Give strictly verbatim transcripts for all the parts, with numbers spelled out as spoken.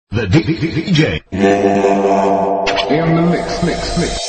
The D J in the mix, mix, mix.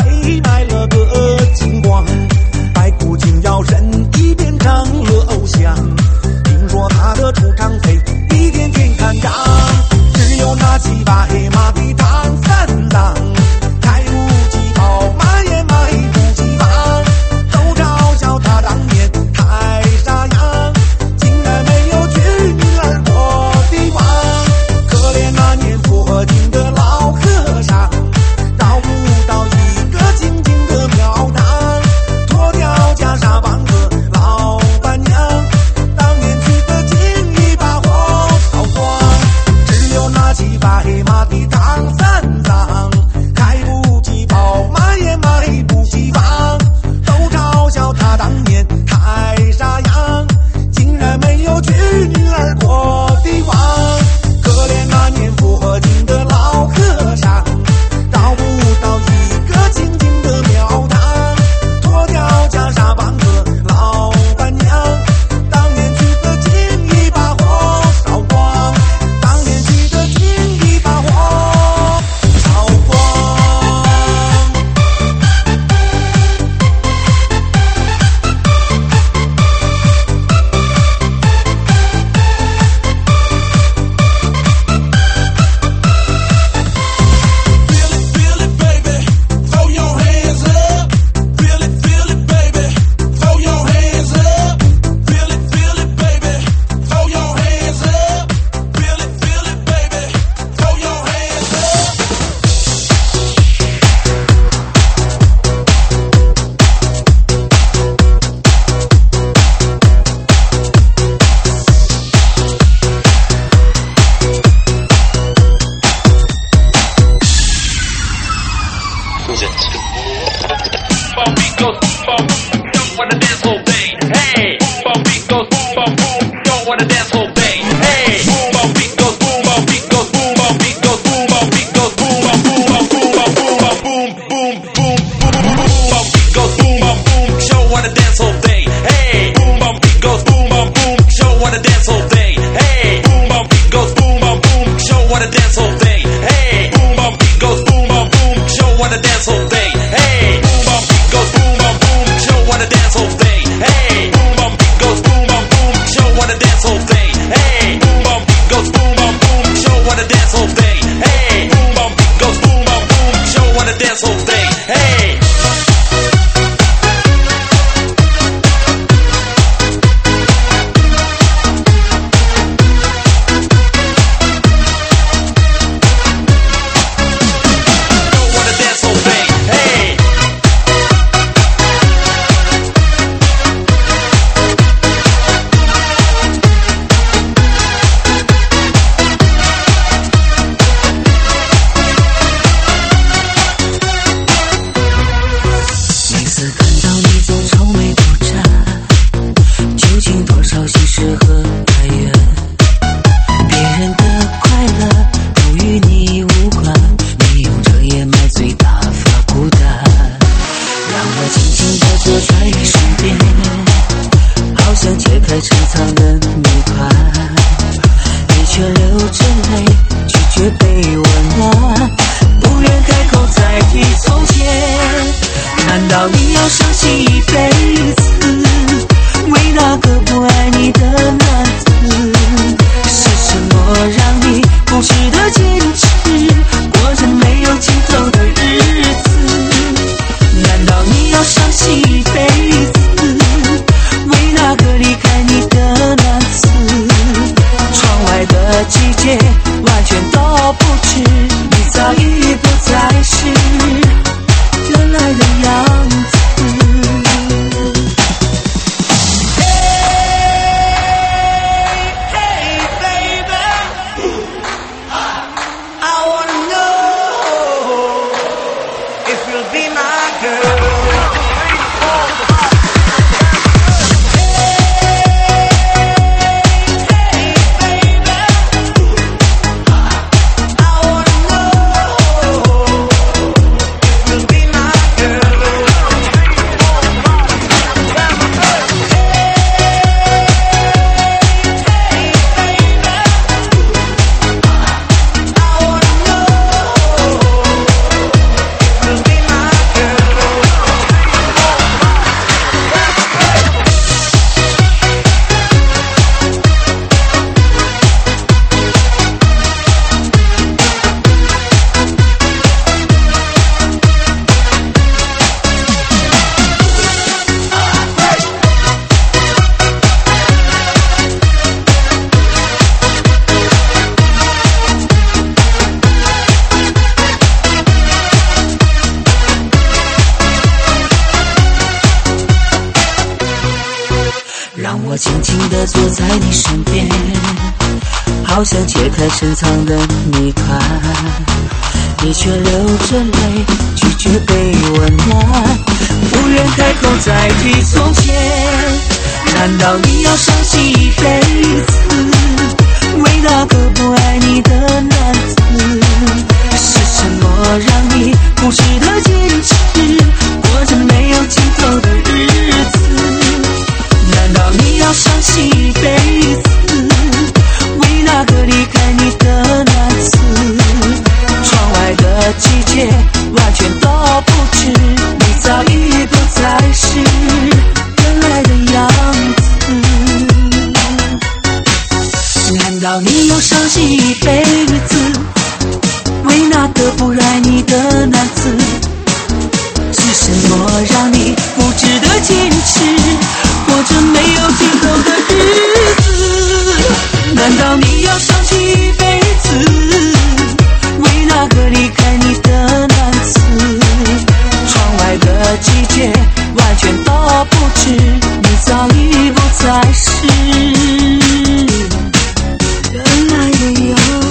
飞买了个金光，白骨精要人一变成了偶像。听说他的出场费比天天看涨，只有那几把黑马的唐三藏，开无几宝马也买不起房，都嘲笑他当年太傻样，竟然没有娶女儿国的王。可怜那年佛经的老和尚，找不到一个清净的庙堂，脱掉袈裟绑个老板娘，当年娶的亲一把火烧光，只有那几把黑马的唐三藏，开不起宝马也买不起房，都嘲笑他当年太傻样，竟然没有娶女儿国的王。可怜那年佛经的老和尚，找不到一个清净的庙堂，脱掉袈裟绑个老板娘，当年娶的亲一把火烧光，当年娶的亲一把火烧光。 Be my girl. 我轻轻地坐在你身边，好想解开深藏的谜团，你却流着泪拒绝被温暖，不愿开口再提从前。难道你要伤心一辈子，为那个不爱你的男子？是什么让你不值得坚持，过着没有尽头的日子？难道你要伤心一辈子，为那个离开你的男子？窗外的季节完全都不知，你早已不再是原来的样子。难道你要伤心一辈子，为那个不爱你的男子？是什么让你不值得坚持，过着没有尽头的日子？难道你要伤心一辈子，为那个离开你的男子？窗外的季节完全都不知，你早已不再是原来的样子。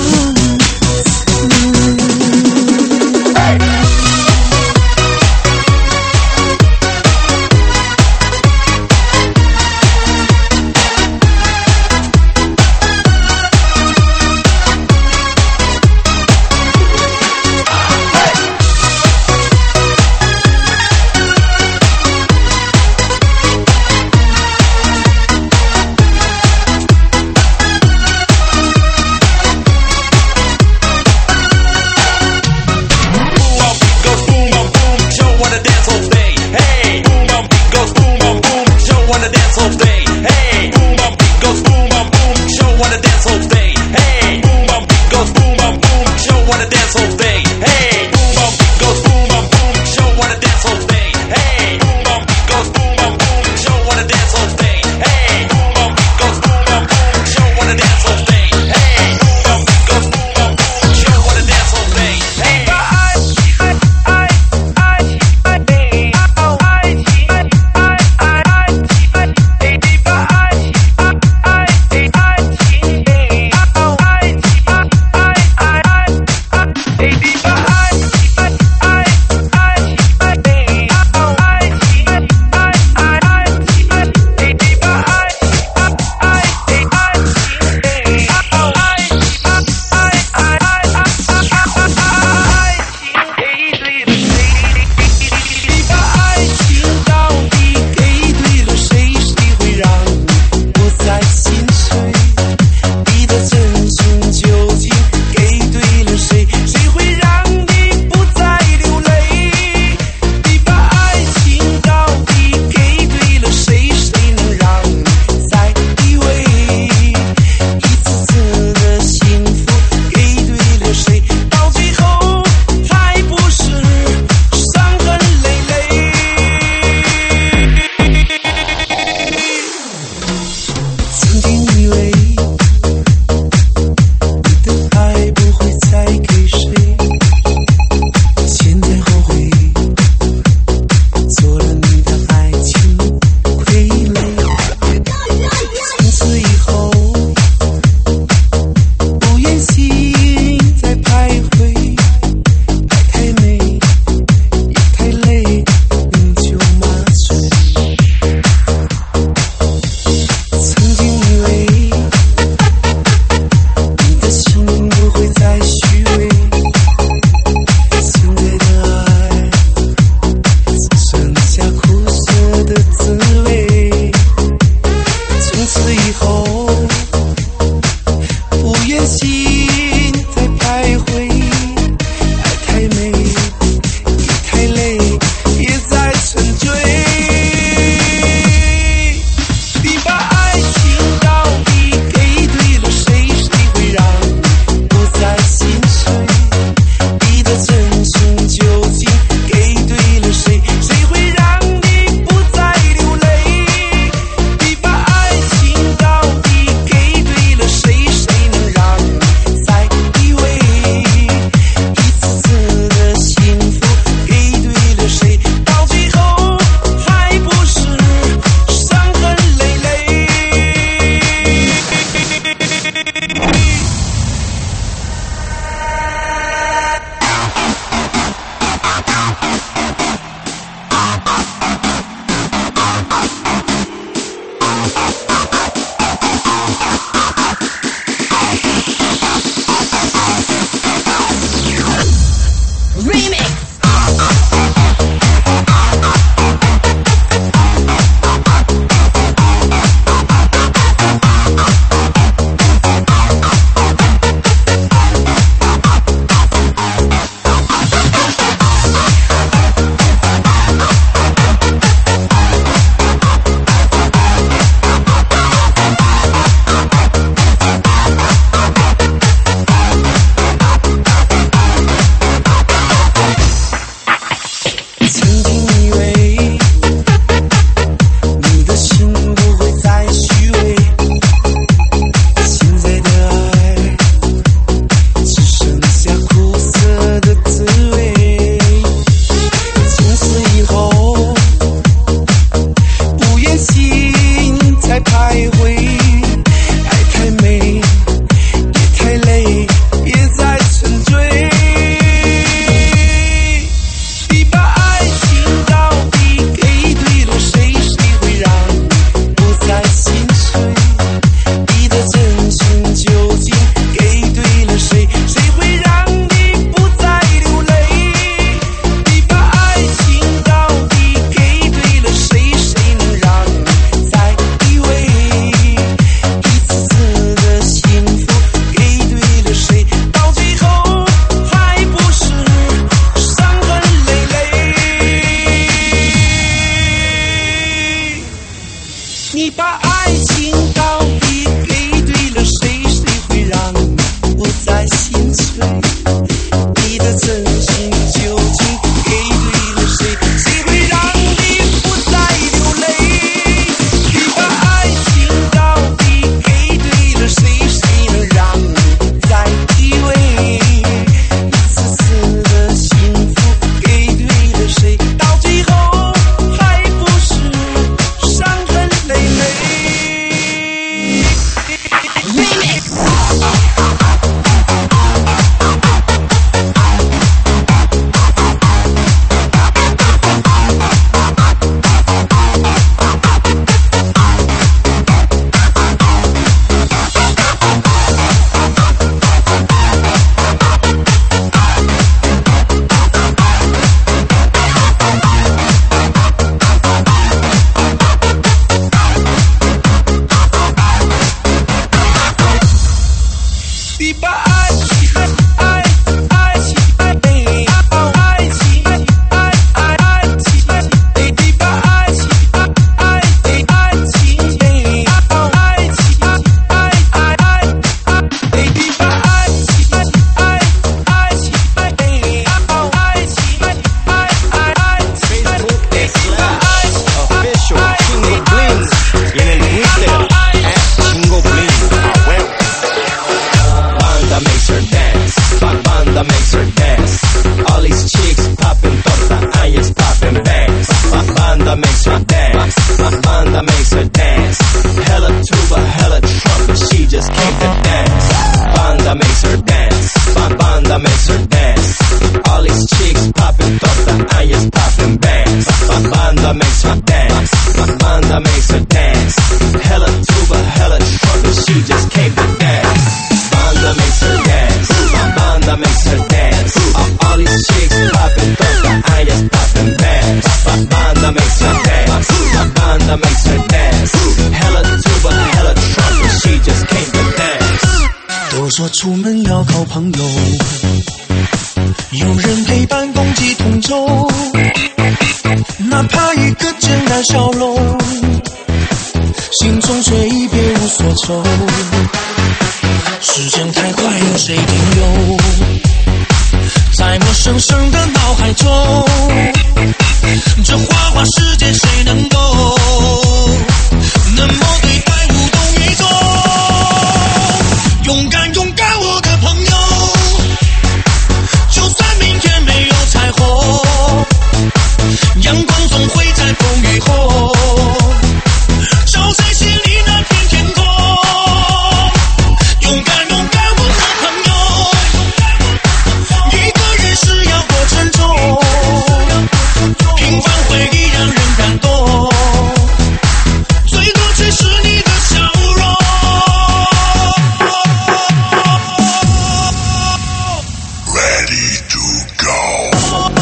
你把爱情到底给对了谁？谁会让你不再心碎？你的真心究竟给对了谁？谁会让你不再流泪？你把爱情到底给对了谁？谁能让你再依偎？一次次的幸福给对了谁？到最后还不是伤痕累累。你把爱情爱爱情爱情爱情爱爱爱情你把爱情爱爱爱情爱爱情爱爱爱你把爱情爱爱情爱爱情爱爱爱 Facebook es slash official Chingo Bling y en el Twitter at Chingo Bling. A huevo. Banda makes her dance, ba- banda makes her dance. All these chicks popping tortillas, popping bags. Ba- Banda makes her dance, ba- banda makes her dance. Hella tuba, hella trumpet, she just came to dance. Banda makes her dance, ba- banda makes her dance. All these chicks popping tortillas, popping bags. Ba- Banda makes her dance, ba- banda makes her dance. Hella tuba, hella trumpet, she just came to dance. Banda makes her dance, ba- banda makes her dance. All, all these chicks popping tortillas, popping bags. Ba- Banda makes her dance, ba- banda makes her dance. Hella tuba, hella trumpet, she just came to dance. 都说出门要靠朋友，有人陪伴共济同舟，哪怕一个简单笑容，心中却已别无所求。时间太快，有谁停留？在我深深的脑海中，这花花世界谁能够那么对待无动于衷？勇敢勇敢我的朋友，就算明天没有彩虹，阳光总会在风雨后照在心里那片天空。勇敢勇敢我的朋友，一个人是要多沉重，平凡回忆让人感动，最多只是你的笑容。 Ready to go.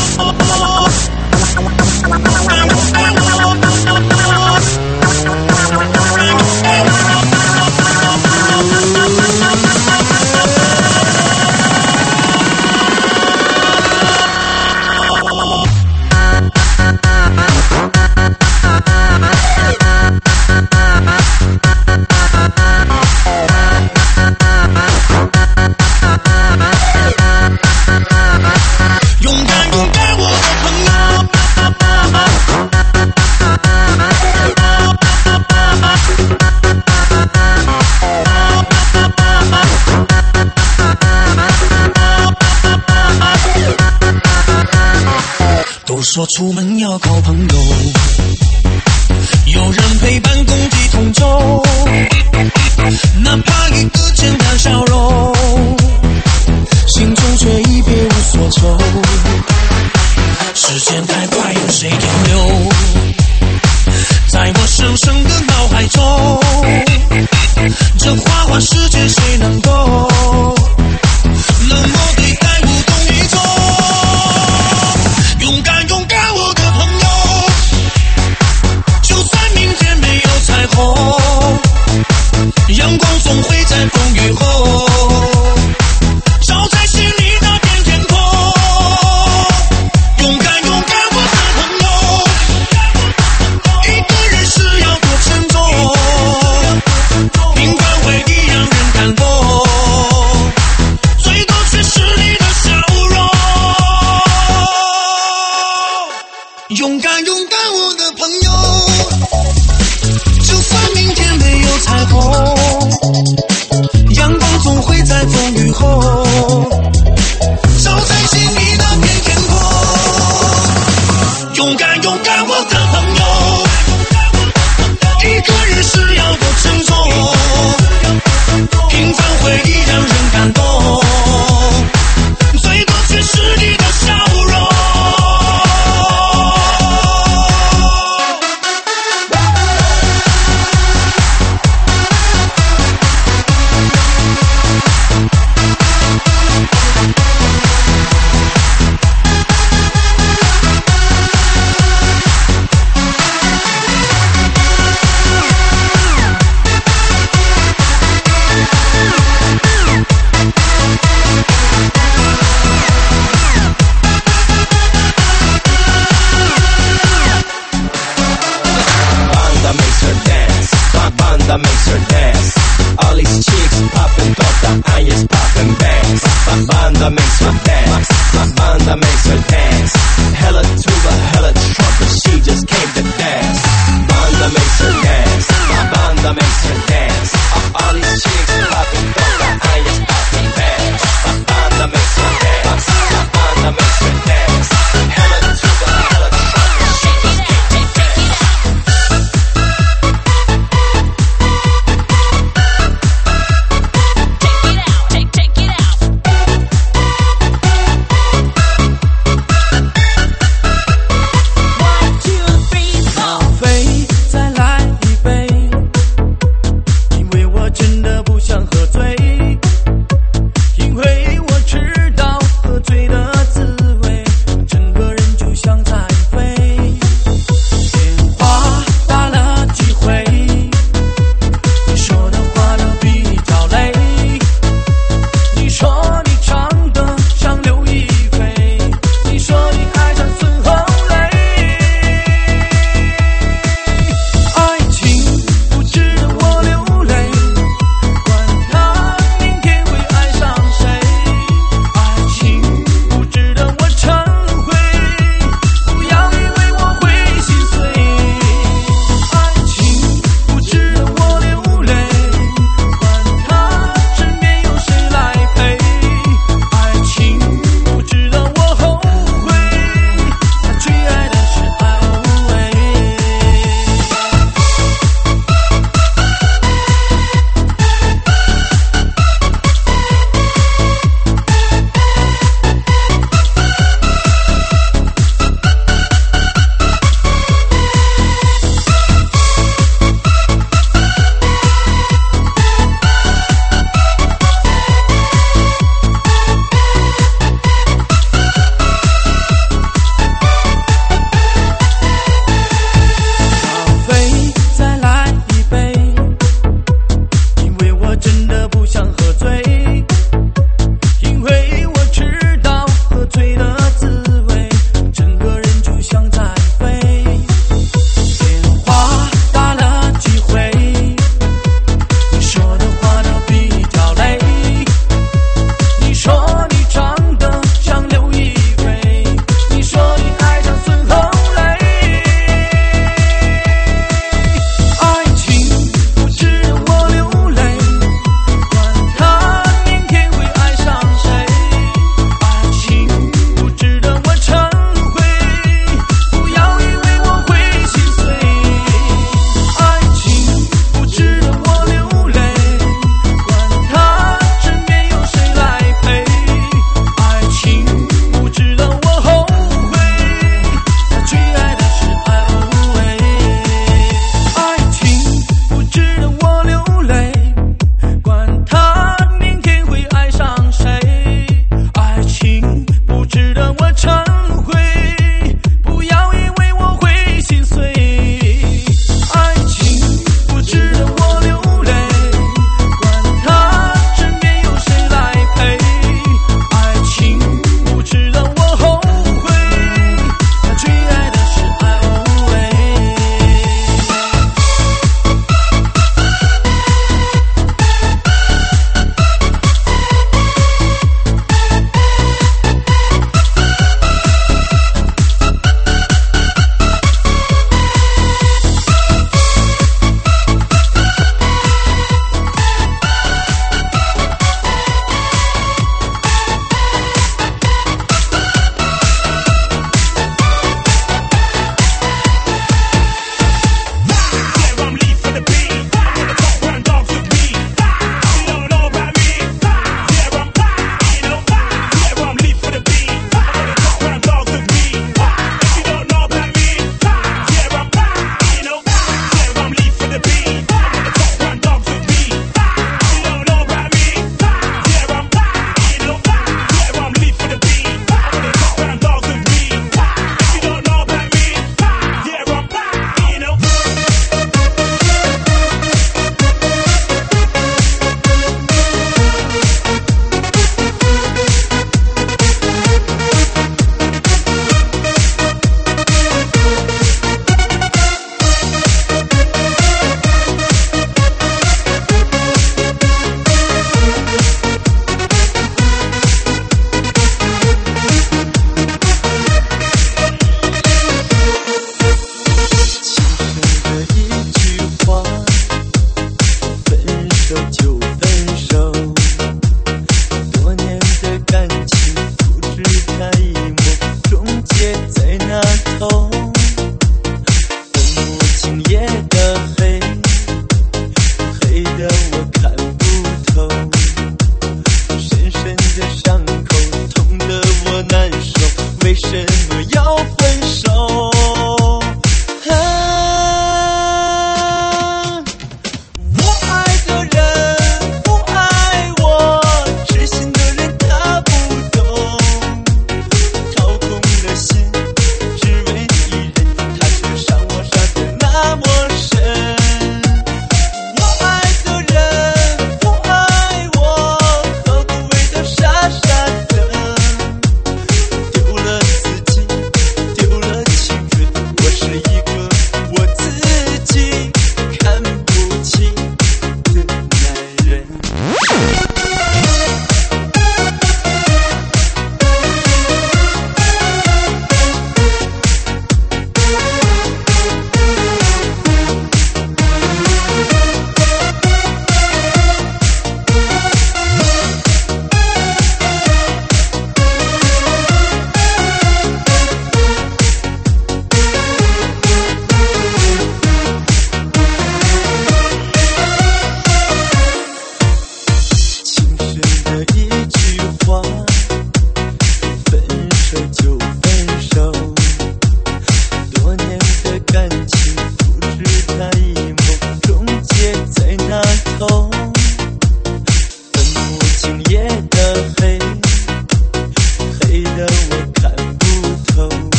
勇敢勇敢我的朋友，都说出门要靠朋友，有人陪伴共济同舟，哪怕一个简单笑容，心中却已别无所求。时间太快，有谁停留？在我深深的脑海中，这花花世界谁能够冷漠对待无动于衷？勇敢勇敢我的朋友，就算明天没有彩虹，阳光总会在风雨后照在心里那片天空。勇敢勇敢我的朋友，一个人是要多沉重， 勇敢勇敢我的朋友，就算明天没有彩虹，阳光总会在风雨后照在心里那片天空。勇敢勇敢我的朋友，一个人是要多沉重，平凡回忆让人感动，最多却是你的笑容。 That makes her dance. All these chicks popping, toda años popping bangs. My banda makes her dance. My banda makes her dance. Hella tuba, hella trumpet, she just came to dance. Banda makes her dance. My banda makes her dance. All these chicks popping, toda años popping bangs. My banda makes her dance. My banda makes her dance. Hella tuba, hella trumpet, she just came to dance.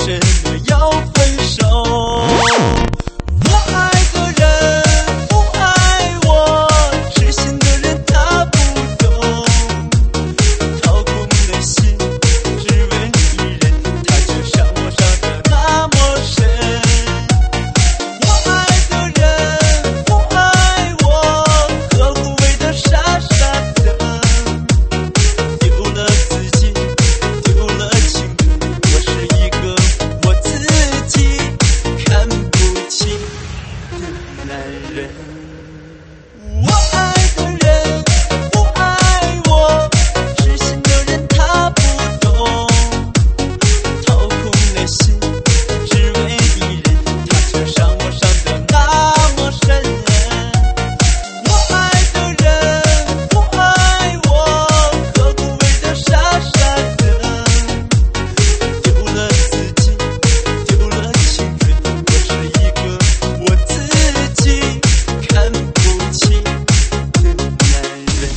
舍得要分手。我爱的人不爱我，痴心的人他不懂，掏空了心只为一人，他却伤我伤得那么深。我爱的人不爱我，何苦为他傻傻的，丢了自己丢了青春，我是一个我自己看不清的男人。我爱的人不爱我，痴心的人他不懂，掏空了心只为一人，他却伤我伤得那么深。我爱的人不爱我，何苦为他傻傻的，丢了自己丢了青春，我是一个我自己看不清的男人。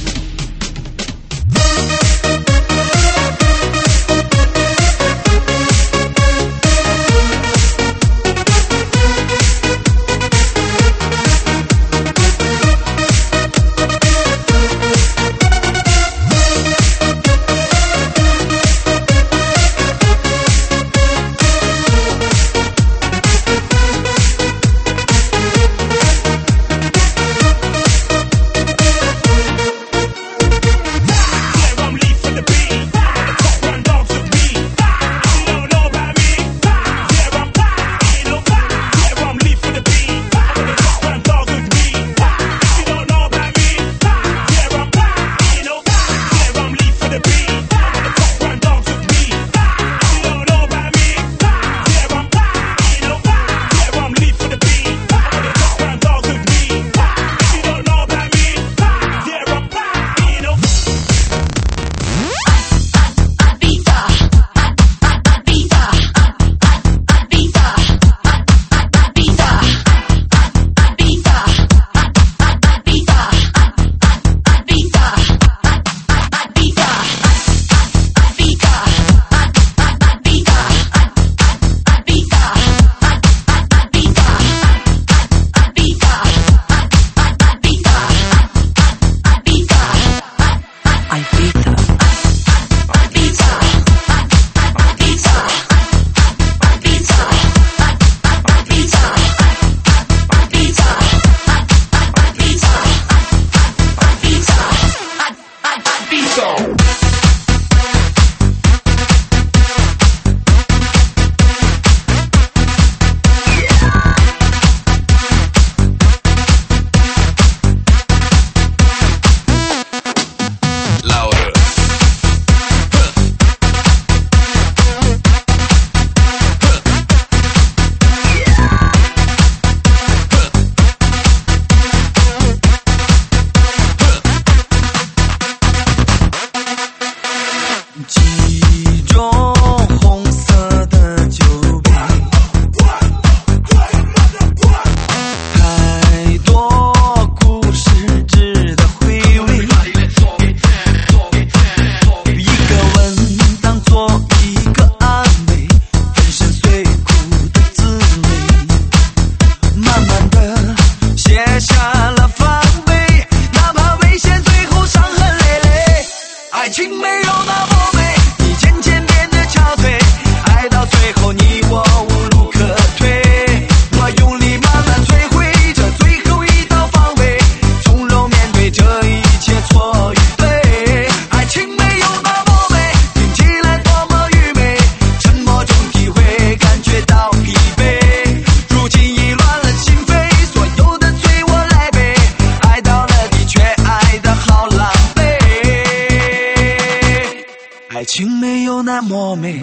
几种红色的酒杯，太多故事值得回味。一个吻当作一个安慰，粉身碎骨的滋味，慢慢的卸下了防备，哪怕危险最后伤痕累累。爱情没有那么爱情没有那么美。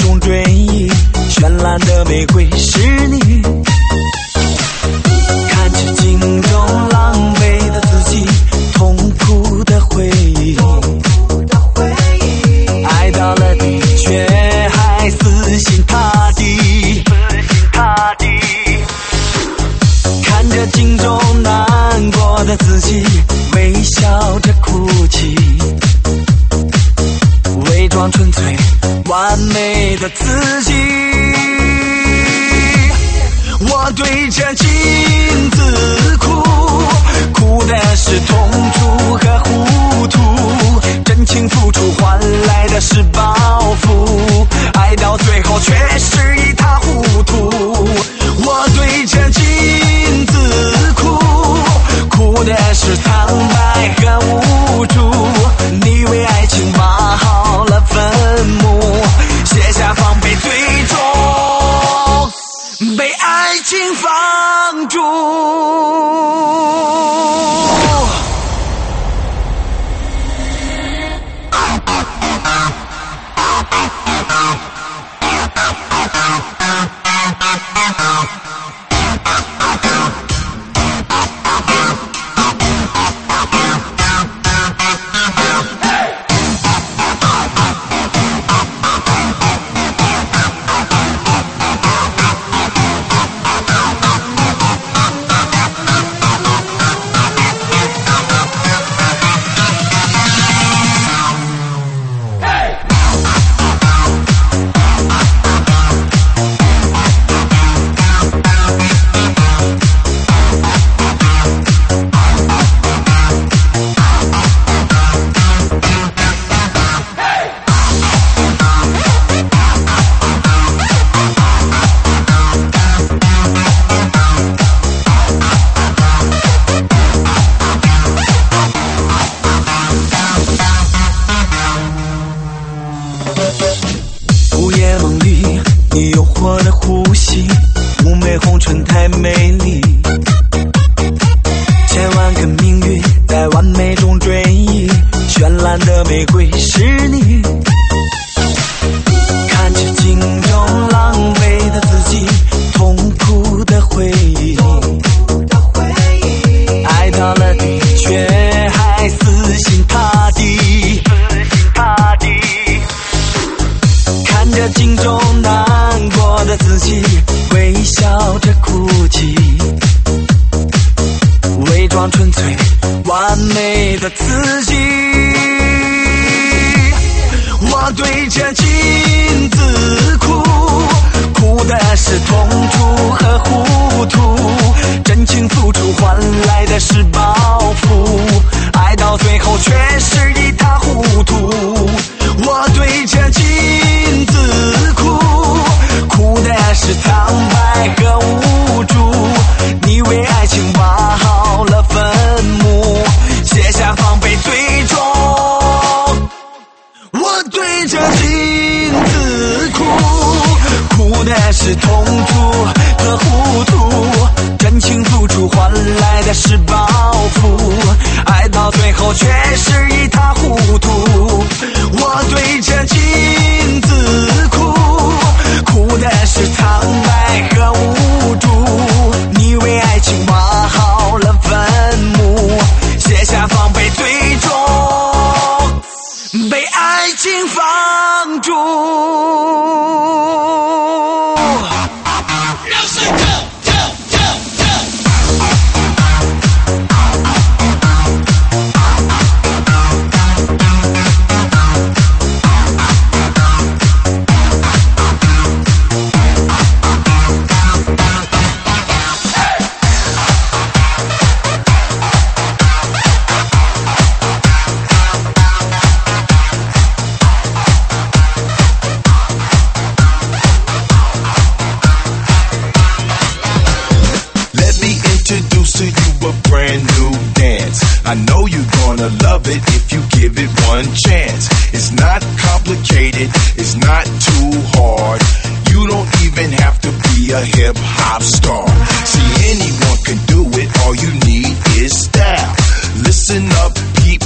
中追忆，绚烂的玫瑰是你。看着镜中狼狈的自己，痛苦的回忆，爱到了底却还死心塌地，看着镜中难过的自己，微笑着哭泣，伪装纯粹完美的自己。我对着镜子哭，哭的是痛楚和糊涂，真情付出换来的是报复，爱到最后却是一塌糊涂。我对着镜子哭，哭的是苍白和无助，你为爱情挖好了坟墓，卸下防备，最终被爱情放逐。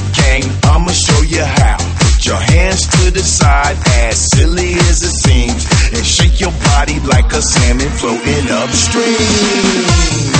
I'ma show you how. Put your hands to the side, as silly as it seems. like a salmon floating upstream.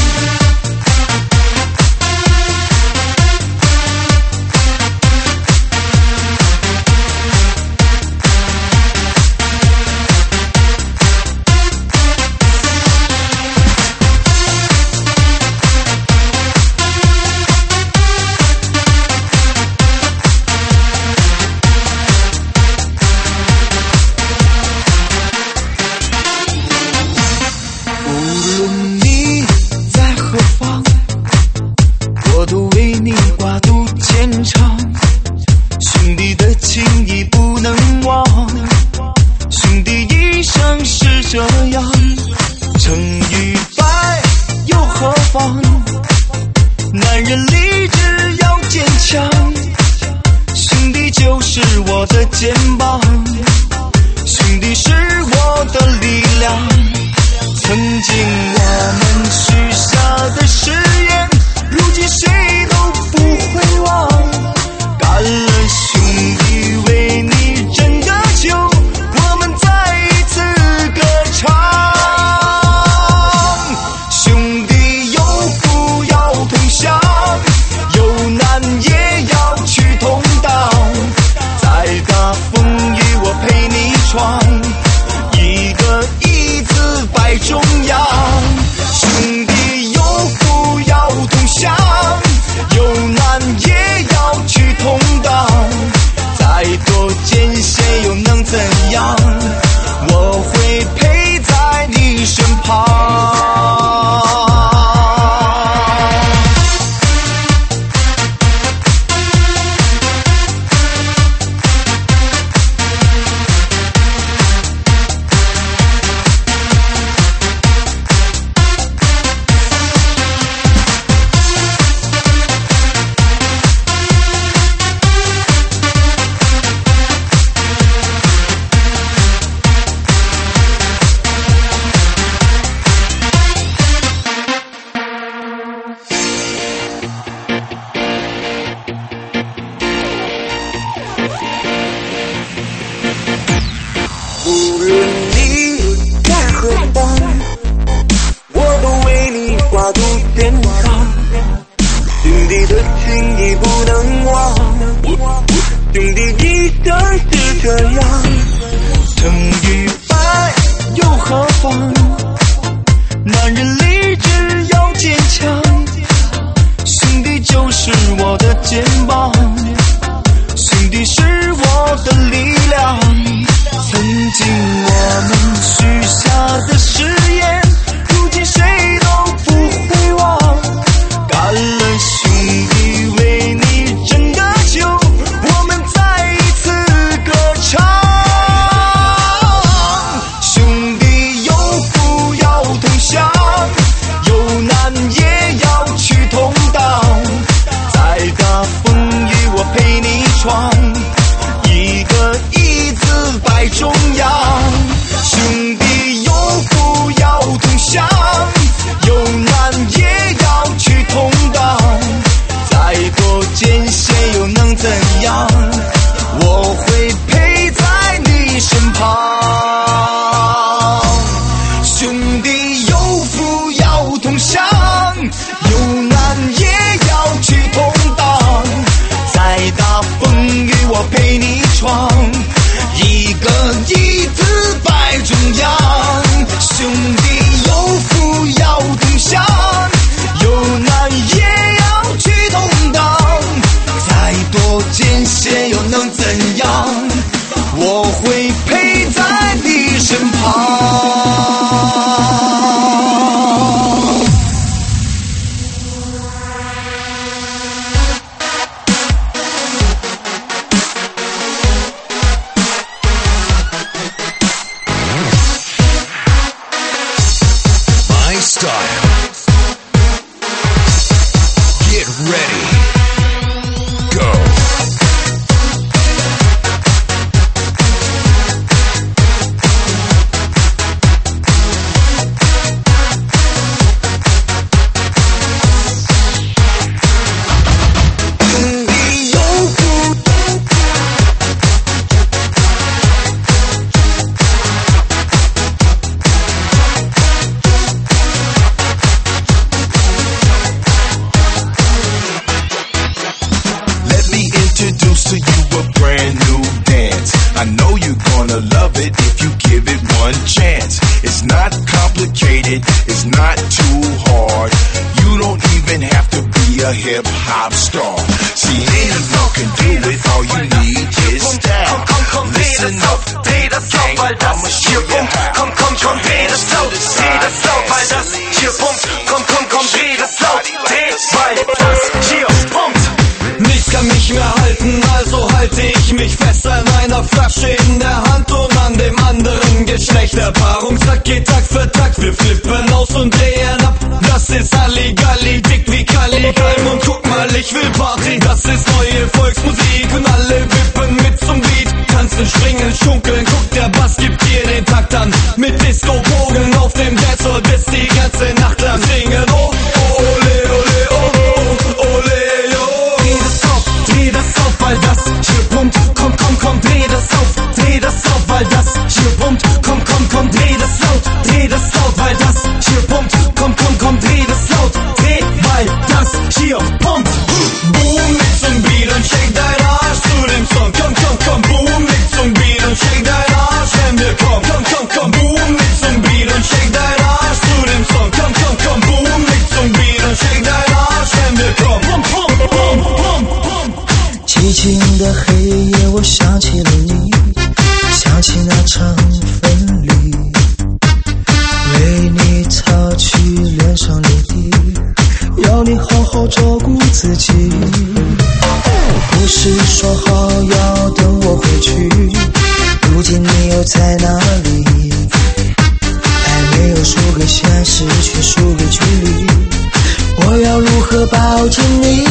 chance. It's not complicated, it's not too hard. You don't even have to be a hip-hop star. See, anyone can do it, all you need is style. Listen up, gang, I'ma show you how. Komm, komm, komm, dreh das laut, dreh das laut, weil das hier pumpt. Komm, komm, komm, dreh das laut, dreh, weil das hier pumpt. Nichts kann mich mehr halten, also halte ich mich fest an einer Flasche in der Hand und an dem anderen Geschlecht. Der Paarungstakt geht Tag für Tag, wir flippen aus und drehen ab. Das ist Halligalli, dick wie Kali, Kalm und guck mal, ich will Party. Das ist neue Volksmusik und alle wippen mit zum Beat. Tanzen, springen, schunkeln, guck, der Bass gibt dir den Takt an. Mit Disco-Bogen auf dem Dancefloor bis die ganze Nacht lang singen. Oh, oh, ole, ole, oh, oh, ole, oh. Dreh das auf, dreh das auf, weil das hier pumpt. Komm, komm, komm, dreh das auf, dreh das auf, weil das hier pumpt. Komm, komm, komm, dreh das laut, dreh das laut, weil das hier pumpt. Komm, komm, komm, dreh das laut, dreh, weil das hier pumpt. Boom, mit zum Beat und shake dein Arsch zu dem Song. Komm, komm, komm, boom, mit zum Beat und shake dein Arsch, wenn wir kommen. Komm, komm, komm, boom, mit zum Beat und shake dein Arsch zu dem Song. Komm, komm, komm, boom, mit zum Beat und shake dein Arsch, wenn wir kommen. Pum, pum, pum, pum, pum. 寂静的黑夜，我想起了你，想起那场分离，为你擦去脸上泪滴，要你好好照顾自己。不是说好要等我回去，如今你又在哪里？爱没有输给现实，却输给距离，我要如何抱紧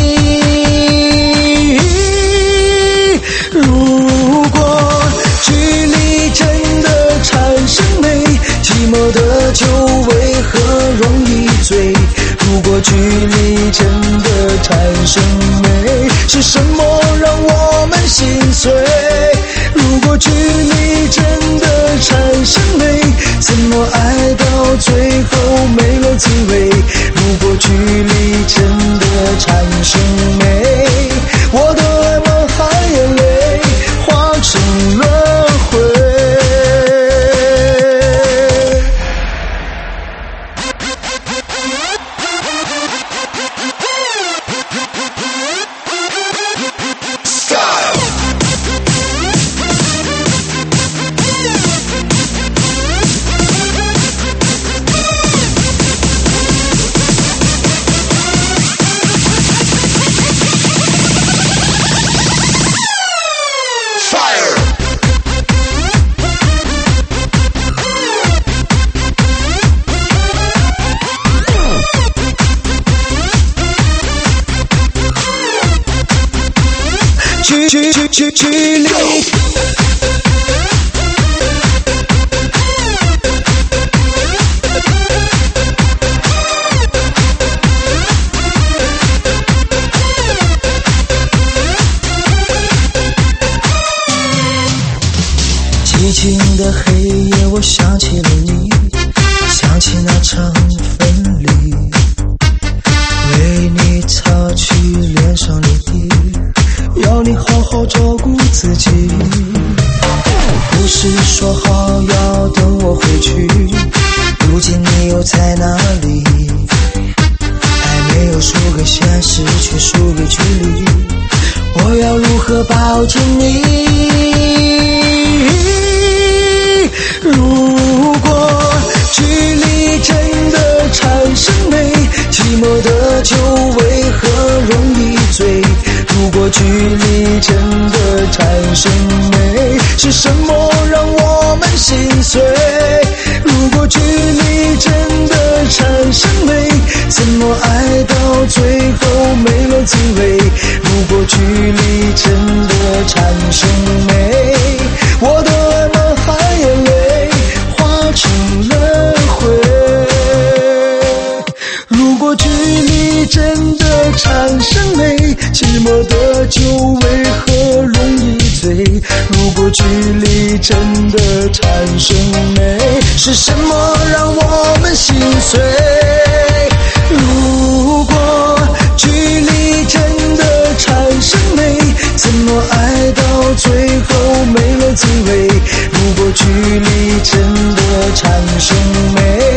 你？如果距离真的产生美，寂寞的酒为何容易醉？如果距离真的产生美，是什么让我们心碎？如果距离真的产生美，怎么爱到最后没了滋味？如果距离真的产生美，我的爱满含眼泪，化成了灰。距距距距离。寂静的黑夜，我想起了你，想起那场分离，为你擦去脸上泪滴，要你好好照顾自己。不是说好要等我回去，如今你又在哪里？爱没有输给现实，却输给距离，我要如何抱紧你？如果距离真的产生美，寂寞的酒为何容易醉？如果距离真的产生美，是什么让我们心碎？如果距离真的产生美，怎么爱到最后没了滋味？如果距离真的产生美，我的爱满含眼泪，化成了灰。如果距离真的产生美，寂寞的酒为何容易醉？如果距离真的产生美，是什么让我们心碎？如果距离真的产生美，怎么爱到最后没了滋味？如果距离真的产生美。